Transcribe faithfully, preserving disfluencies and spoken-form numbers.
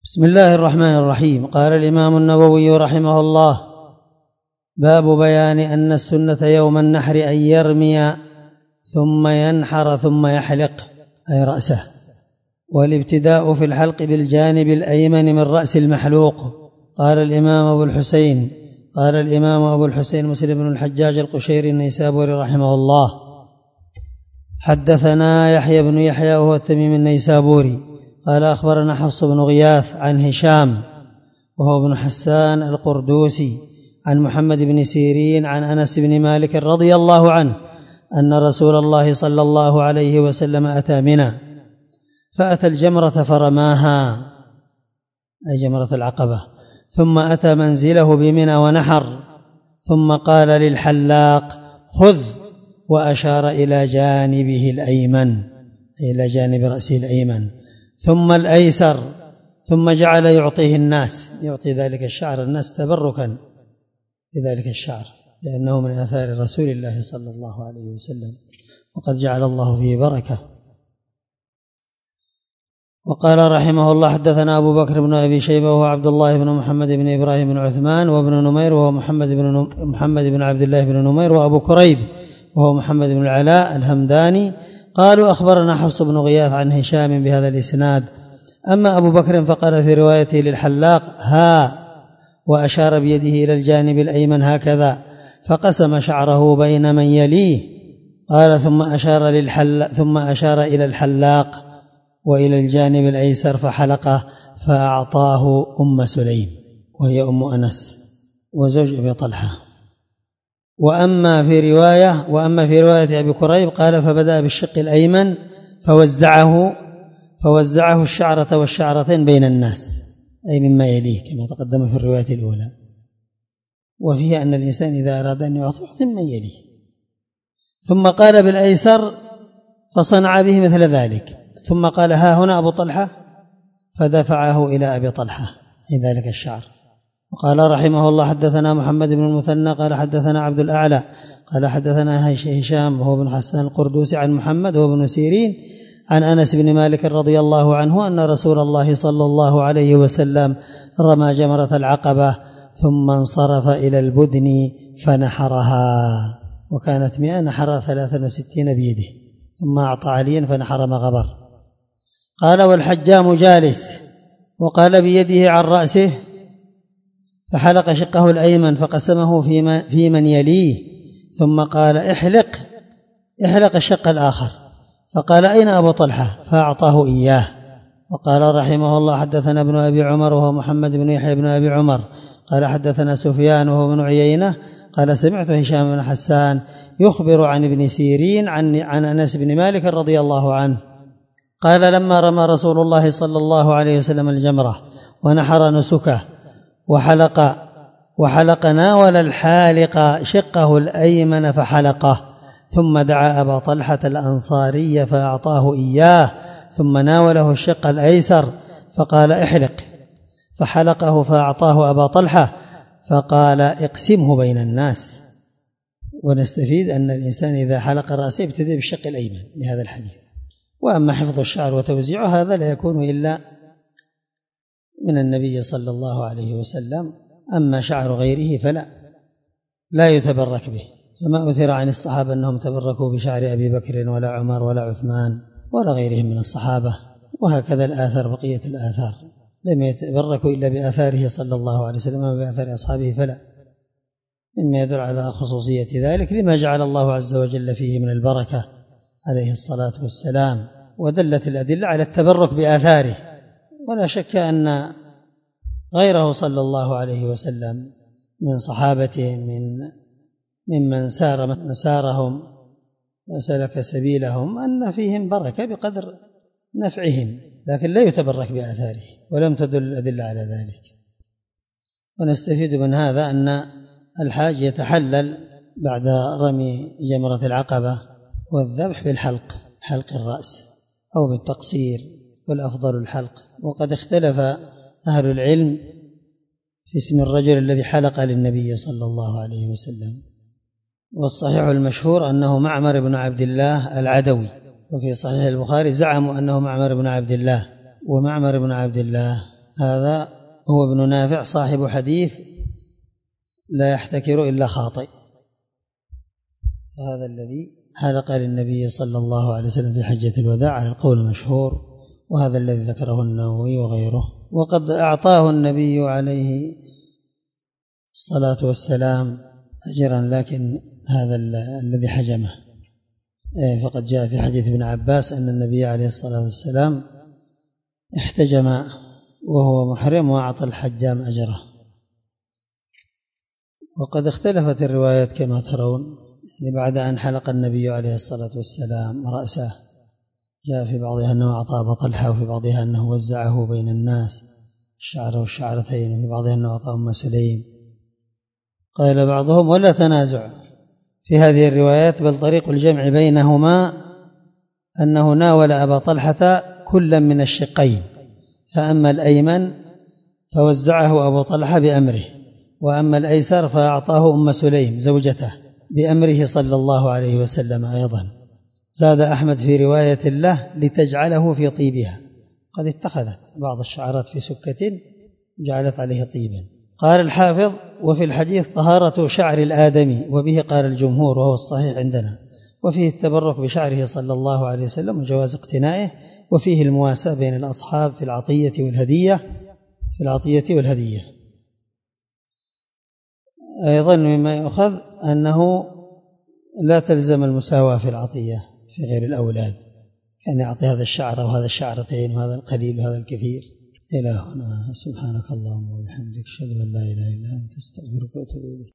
بسم الله الرحمن الرحيم. قال الإمام النووي رحمه الله: باب بيان أن السنة يوم النحر أن يرمي ثم ينحر ثم يحلق أي رأسه، والابتداء في الحلق بالجانب الأيمن من رأس المحلوق. قال الإمام أبو الحسين قال الإمام أبو الحسين مسلم بن الحجاج القشيري النيسابوري رحمه الله: حدثنا يحيى بن يحيى وهو التميمي النيسابوري قال أخبرنا حفص بن غياث عن هشام وهو ابن حسان القردوسي عن محمد بن سيرين عن أنس بن مالك رضي الله عنه أن رسول الله صلى الله عليه وسلم أتى منى فأتى الجمرة فرماها أي جمرة العقبة، ثم أتى منزله بمنى ونحر، ثم قال للحلاق: خذ، وأشار إلى جانبه الأيمن أي إلى جانب رأسه الأيمن، ثم الأيسر، ثم جعل يعطيه الناس، يعطي ذلك الشعر الناس تبركا بذلك الشعر لأنه من آثار رسول الله صلى الله عليه وسلم، وقد جعل الله فيه بركة. وقال رحمه الله: حدثنا أبو بكر بن أبي شيبة وهو عبد الله بن محمد بن إبراهيم بن عثمان وابن نمير وهو محمد بن محمد بن عبد الله بن نمير، وأبو كريب وهو محمد بن العلاء الهمداني قالوا أخبرنا حفص بن غياث عن هشام بهذا الإسناد. أما أبو بكر فقال في روايته للحلاق: ها، وأشار بيده إلى الجانب الأيمن هكذا، فقسم شعره بين من يليه. قال: ثم أشار للحل ثم أشار إلى الحلاق وإلى الجانب الأيسر فحلقه، فأعطاه أم سليم وهي أم أنس وزوج أبي طلحة. وأما في رواية وأما في رواية أبي كريب قال: فبدأ بالشق الأيمن فوزعه فوزعه الشعرة والشعرتين بين الناس أي مما يليه كما تقدم في الرواية الأولى. وفيه أن الإنسان إذا أراد أن يعطي من يليه. ثم قال بالأيسر فصنع به مثل ذلك، ثم قال: ها هنا أبو طلحة، فدفعه إلى أبي طلحة أي ذلك الشعر. وقال رحمه الله: حدثنا محمد بن المثنى قال حدثنا عبد الأعلى قال حدثنا هشام وهو بن حسان القردوسي عن محمد وهو بن سيرين عن أنس بن مالك رضي الله عنه أن رسول الله صلى الله عليه وسلم رمى جمرة العقبة ثم انصرف إلى البدن فنحرها، وكانت مئة، نحر ثلاثا وستين بيده، ثم أعطى عليا فنحر مغبر. قال: والحجام جالس، وقال بيده عن رأسه فحلق شقه الأيمن فقسمه في من يليه، ثم قال: احلق احلق الشق الآخر، فقال: أين أبو طلحة؟ فأعطاه إياه. وقال رحمه الله: حدثنا ابن أبي عمر وهو محمد بن يحيى بن أبي عمر قال حدثنا سفيان وهو بن عيينة قال: سمعت هشام بن حسان يخبر عن ابن سيرين عن, عن أنس بن مالك رضي الله عنه قال: لما رمى رسول الله صلى الله عليه وسلم الجمرة ونحر نسكه وحلق وحلق ناول الحالق شقه الأيمن فحلقه، ثم دعا أبا طلحة الأنصاري فأعطاه إياه، ثم ناوله الشق الأيسر فقال: احلق، فحلقه فأعطاه أبا طلحة فقال: اقسمه بين الناس. ونستفيد أن الإنسان إذا حلق رأسه يبتدئ بالشق الأيمن لهذا الحديث. وأما حفظ الشعر وتوزيعه هذا لا يكون إلا من النبي صلى الله عليه وسلم، أما شعر غيره فلا لا يتبرك به. فما أثر عن الصحابة أنهم تبركوا بشعر أبي بكر ولا عمر ولا عثمان ولا غيرهم من الصحابة. وهكذا الآثار، بقية الآثار لم يتبركوا إلا بآثاره صلى الله عليه وسلم وبآثار أصحابه فلا، مما يدل على خصوصية ذلك لما جعل الله عز وجل فيه من البركة عليه الصلاة والسلام. ودلت الأدلة على التبرك بآثاره. ولا شك أن غيره صلى الله عليه وسلم من صحابته من ممن سار مسارهم وسلك سبيلهم أن فيهم بركة بقدر نفعهم، لكن لا يتبرك بآثاره، ولم تدل الأدلة على ذلك. ونستفيد من هذا أن الحاج يتحلل بعد رمي جمرة العقبة والذبح بالحلق، حلق الرأس أو بالتقصير، والأفضل الحلق. وقد اختلف أهل العلم في اسم الرجل الذي حلق للنبي صلى الله عليه وسلم، والصحيح المشهور أنه معمر بن عبد الله العدوي، وفي صحيح البخاري زعموا أنه معمر بن عبد الله، ومعمر بن عبد الله هذا هو ابن نافع صاحب حديث لا يحتكر إلا خاطئ، هذا الذي حلق للنبي صلى الله عليه وسلم في حجة الوداع على القول المشهور، وهذا الذي ذكره النووي وغيره. وقد أعطاه النبي عليه الصلاة والسلام أجرا، لكن هذا الذي حجمه، فقد جاء في حديث ابن عباس أن النبي عليه الصلاة والسلام احتجم وهو محرم وأعطى الحجام أجره. وقد اختلفت الروايات كما ترون، يعني بعد أن حلق النبي عليه الصلاة والسلام رأسه جاء في بعضها أنه أعطى أبا طلحة، وفي بعضها أنه وزعه بين الناس الشعر والشعرتين، وفي بعضها أنه أعطى أم سليم. قال بعضهم ولا تنازع في هذه الروايات، بل طريق الجمع بينهما أنه ناول أبا طلحة كلا من الشقين، فأما الأيمن فوزعه أبو طلحة بأمره، وأما الأيسر فأعطاه أم سليم زوجته بأمره صلى الله عليه وسلم. أيضا زاد أحمد في رواية له لتجعله في طيبها، قد اتخذت بعض الشعرات في سكة جعلت عليه طيبا. قال الحافظ وفي الحديث طهارة شعر الآدمي، وبه قال الجمهور وهو الصحيح عندنا، وفيه التبرك بشعره صلى الله عليه وسلم وجواز اقتنائه، وفيه المواساة بين الأصحاب في العطية والهدية في العطية والهدية. أيضا مما يؤخذ أنه لا تلزم المساواة في العطية في غير الأولاد، كان يعطي هذا الشعر وهذا الشعرتين وهذا القليل وهذا الكثير. إلى هنا، سبحانك اللهم وبحمدك، أشهد أن لا إله إلا أنت، أستغفرك وأتوب إليك.